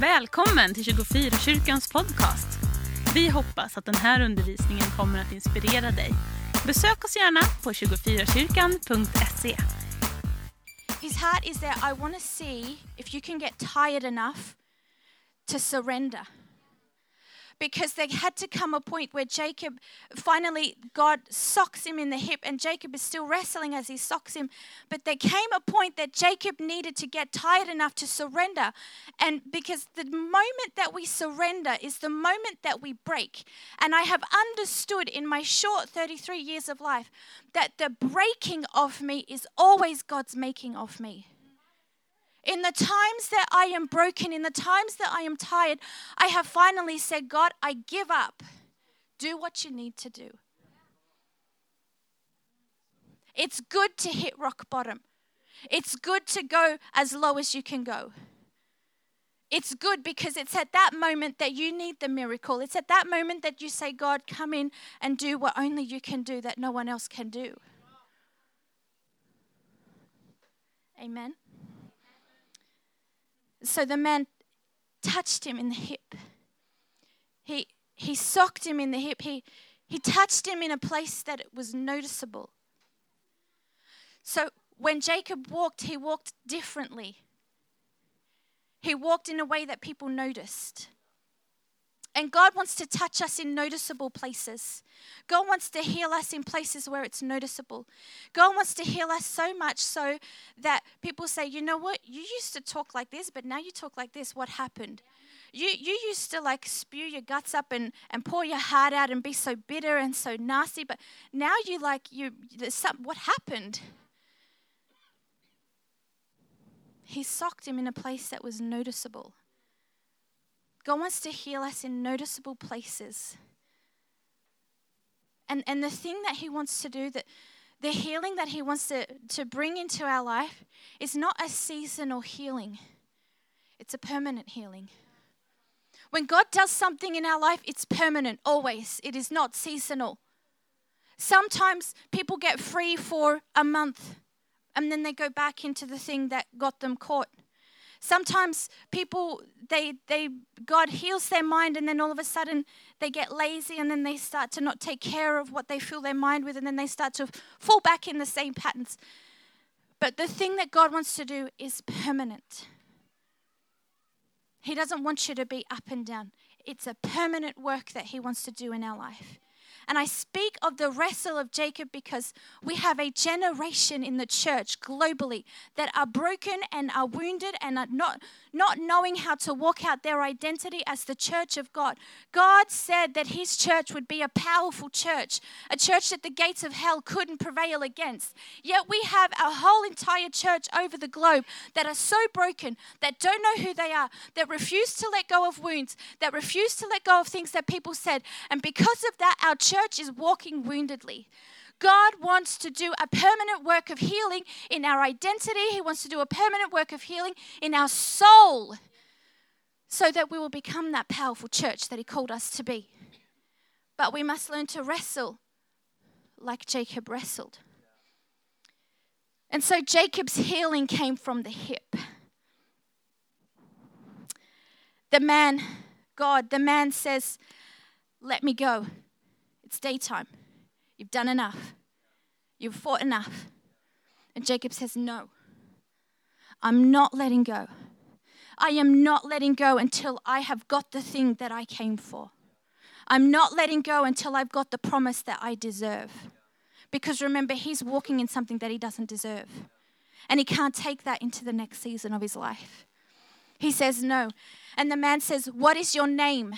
Välkommen till 24-kyrkans podcast. Vi hoppas att den här undervisningen kommer att inspirera dig. Besök oss gärna på 24kyrkan.se. His heart is there. I want to see if you can get tired enough to surrender. Because there had to come a point where Jacob, finally God socks him in the hip, and Jacob is still wrestling as he socks him. But there came a point that Jacob needed to get tired enough to surrender. And because the moment that we surrender is the moment that we break. And I have understood in my short 33 years of life that the breaking of me is always God's making of me. In the times that I am broken, in the times that I am tired, I have finally said, God, I give up. Do what you need to do. It's good to hit rock bottom. It's good to go as low as you can go. It's good because it's at that moment that you need the miracle. It's at that moment that you say, God, come in and do what only you can do that no one else can do. Amen. So the man touched him in the hip. He socked him in the hip. He touched him in a place that it was noticeable. So when Jacob walked, he walked differently. He walked in a way that people noticed. And God wants to touch us in noticeable places. God wants to heal us in places where it's noticeable. God wants to heal us so much so that people say, you know what, you used to talk like this, but now you talk like this. What happened? You used to like spew your guts up and pour your heart out and be so bitter and so nasty, but now what happened? He socked him in a place that was noticeable. God wants to heal us in noticeable places. And the thing that he wants to do, that the healing that he wants to bring into our life is not a seasonal healing. It's a permanent healing. When God does something in our life, it's permanent, always. It is not seasonal. Sometimes people get free for a month and then they go back into the thing that got them caught. Sometimes people, God heals their mind and then all of a sudden they get lazy and then they start to not take care of what they fill their mind with and then they start to fall back in the same patterns. But the thing that God wants to do is permanent. He doesn't want you to be up and down. It's a permanent work that he wants to do in our life. And I speak of the wrestle of Jacob because we have a generation in the church globally that are broken and are wounded and are not knowing how to walk out their identity as the church of God. God said that his church would be a powerful church, a church that the gates of hell couldn't prevail against. Yet we have a whole entire church over the globe that are so broken, that don't know who they are, that refuse to let go of wounds, that refuse to let go of things that people said. And because of that, our church is walking woundedly. God wants to do a permanent work of healing in our identity. He wants to do a permanent work of healing in our soul so that we will become that powerful church that he called us to be. But we must learn to wrestle like Jacob wrestled. And so Jacob's healing came from the hip. The man says, let me go. It's daytime. You've done enough. You've fought enough. And Jacob says, no, I'm not letting go. I am not letting go until I have got the thing that I came for. I'm not letting go until I've got the promise that I deserve. Because remember, he's walking in something that he doesn't deserve. And he can't take that into the next season of his life. He says no. And the man says, what is your name?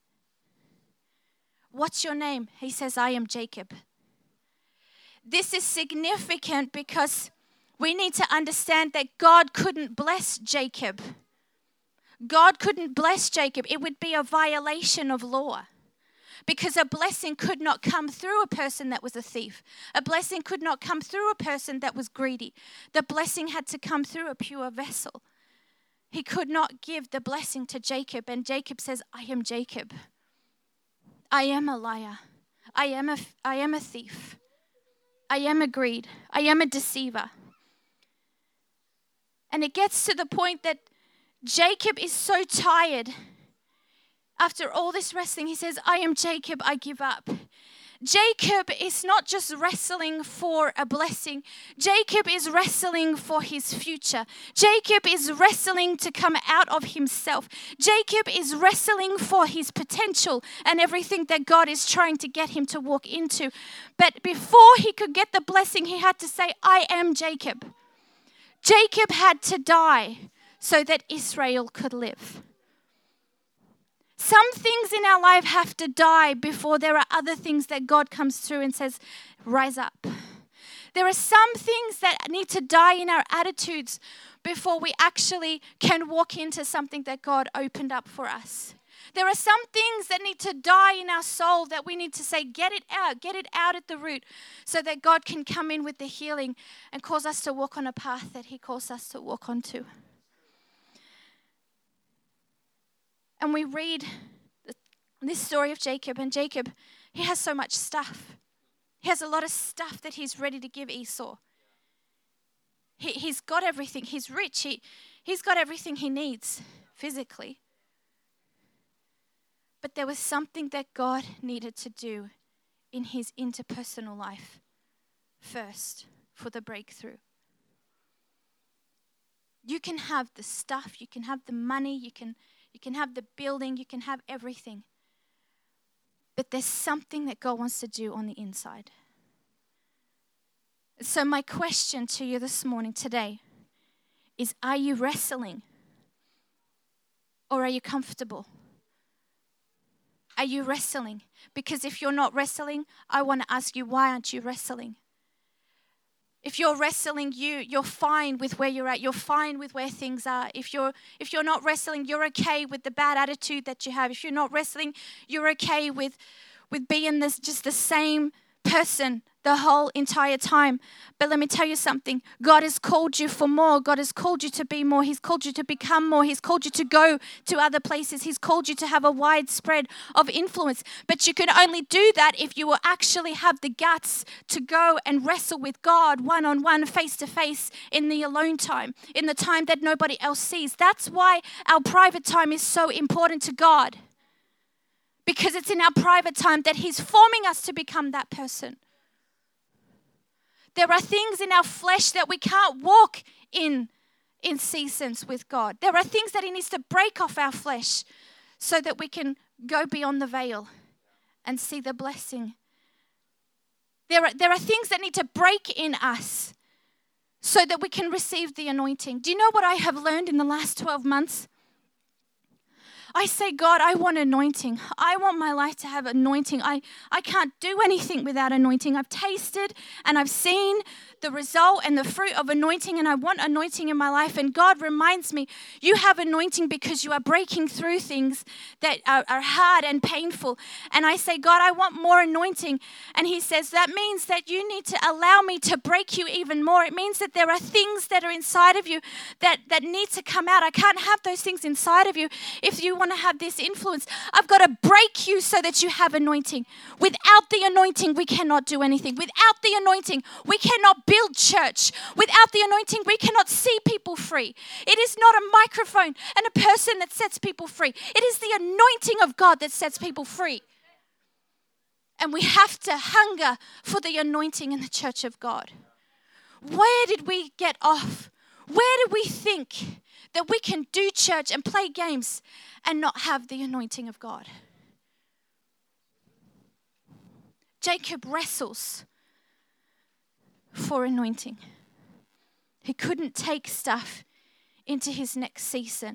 What's your name? He says, I am Jacob. This is significant because we need to understand that God couldn't bless Jacob. God couldn't bless Jacob. It would be a violation of law. Because a blessing could not come through a person that was a thief. A blessing could not come through a person that was greedy. The blessing had to come through a pure vessel. He could not give the blessing to Jacob. And Jacob says, I am Jacob. I am a liar. I am a thief. I am a greed. I am a deceiver. And it gets to the point that Jacob is so tired. After all this wrestling, he says, I am Jacob, I give up. Jacob is not just wrestling for a blessing. Jacob is wrestling for his future. Jacob is wrestling to come out of himself. Jacob is wrestling for his potential and everything that God is trying to get him to walk into. But before he could get the blessing, he had to say, I am Jacob. Jacob had to die so that Israel could live. Some things in our life have to die before there are other things that God comes through and says, rise up. There are some things that need to die in our attitudes before we actually can walk into something that God opened up for us. There are some things that need to die in our soul that we need to say, get it out at the root, so that God can come in with the healing and cause us to walk on a path that He calls us to walk onto. And we read this story of Jacob, and Jacob, he has so much stuff. He has a lot of stuff that he's ready to give Esau. He's got everything. He's rich. He's got everything he needs physically. But there was something that God needed to do in his interpersonal life first for the breakthrough. You can have the stuff, you can have the money, you can have the building, you can have everything. But there's something that God wants to do on the inside. So my question to you this morning, today, is are you wrestling? Or are you comfortable? Are you wrestling? Because if you're not wrestling, I want to ask you, why aren't you wrestling? If you're wrestling, you're fine with where you're at. You're fine with where things are. If you're not wrestling, you're okay with the bad attitude that you have. If you're not wrestling, you're okay with being just the same person the whole entire time. But let me tell you something. God has called you for more. God has called you to be more. He's called you to become more. He's called you to go to other places. He's called you to have a wide spread of influence. But you can only do that if you will actually have the guts to go and wrestle with God one-on-one, face-to-face, in the alone time, in the time that nobody else sees. That's why our private time is so important to God. Because it's in our private time that He's forming us to become that person. There are things in our flesh that we can't walk in seasons with God. There are things that He needs to break off our flesh so that we can go beyond the veil and see the blessing. There are things that need to break in us so that we can receive the anointing. Do you know what I have learned in the last 12 months? I say, God, I want anointing. I want my life to have anointing. I can't do anything without anointing. I've tasted and I've seen the result and the fruit of anointing, and I want anointing in my life. And God reminds me, you have anointing because you are breaking through things that are hard and painful. And I say, God, I want more anointing. And He says, that means that you need to allow me to break you even more. It means that there are things that are inside of you that need to come out. I can't have those things inside of you if you want to have this influence. I've got to break you so that you have anointing. Without the anointing, we cannot do anything. Without the anointing, we cannot build church. Without the anointing, we cannot see people free. It is not a microphone and a person that sets people free. It is the anointing of God that sets people free. And we have to hunger for the anointing in the church of God. Where did we get off? Where did we think that we can do church and play games and not have the anointing of God? Jacob wrestles for anointing. He couldn't take stuff into his next season.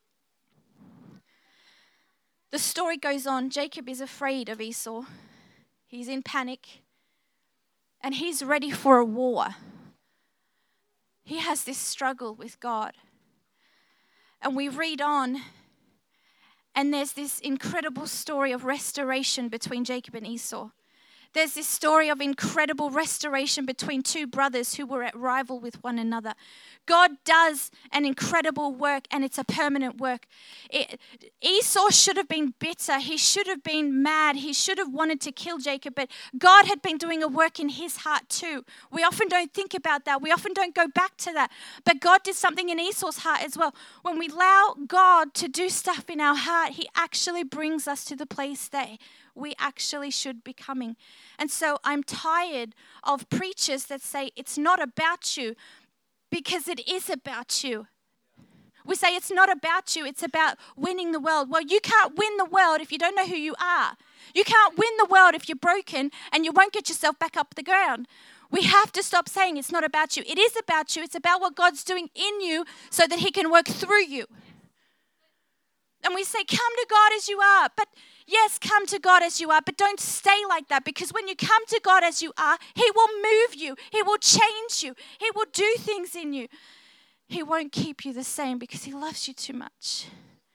The story goes on. Jacob is afraid of Esau. He's in panic. And he's ready for a war. He has this struggle with God. And we read on, and there's this incredible story of restoration between Jacob and Esau. There's this story of incredible restoration between two brothers who were at rival with one another. God does an incredible work, and it's a permanent work. Esau should have been bitter. He should have been mad. He should have wanted to kill Jacob, but God had been doing a work in his heart too. We often don't think about that. We often don't go back to that. But God did something in Esau's heart as well. When we allow God to do stuff in our heart, he actually brings us to the place that we actually should be coming. And so I'm tired of preachers that say it's not about you, because it is about you. We say it's not about you, it's about winning the world. Well, you can't win the world if you don't know who you are. You can't win the world if you're broken and you won't get yourself back up the ground. We have to stop saying it's not about you. It is about you. It's about what God's doing in you so that he can work through you. And we say, come to God as you are. But yes, come to God as you are, but don't stay like that, because when you come to God as you are, he will move you. He will change you. He will do things in you. He won't keep you the same because he loves you too much.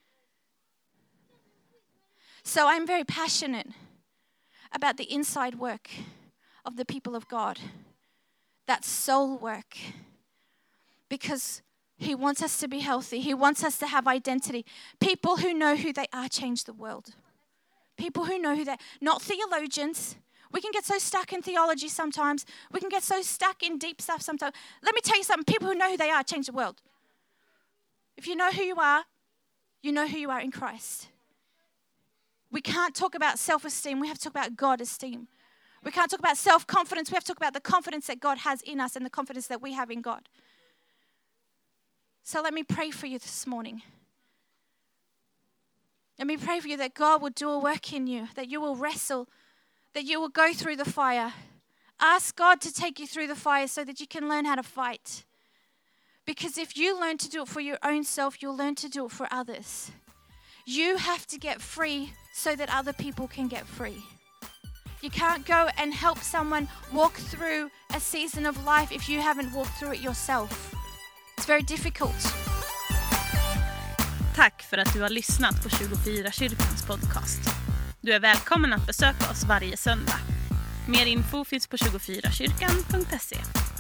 So I'm very passionate about the inside work of the people of God, that soul work, because he wants us to be healthy. He wants us to have identity. People who know who they are change the world. People who know who they are, not theologians. We can get so stuck in theology sometimes. We can get so stuck in deep stuff sometimes. Let me tell you something. People who know who they are change the world. If you know who you are in Christ. We can't talk about self-esteem. We have to talk about God-esteem. We can't talk about self-confidence. We have to talk about the confidence that God has in us and the confidence that we have in God. So let me pray for you this morning. Let me pray for you that God will do a work in you, that you will wrestle, that you will go through the fire. Ask God to take you through the fire so that you can learn how to fight. Because if you learn to do it for your own self, you'll learn to do it for others. You have to get free so that other people can get free. You can't go and help someone walk through a season of life if you haven't walked through it yourself. It's very difficult. Tack för att du har lyssnat på 24kyrkans podcast. Du är välkommen att besöka oss varje söndag. Mer info finns på 24kyrkan.se.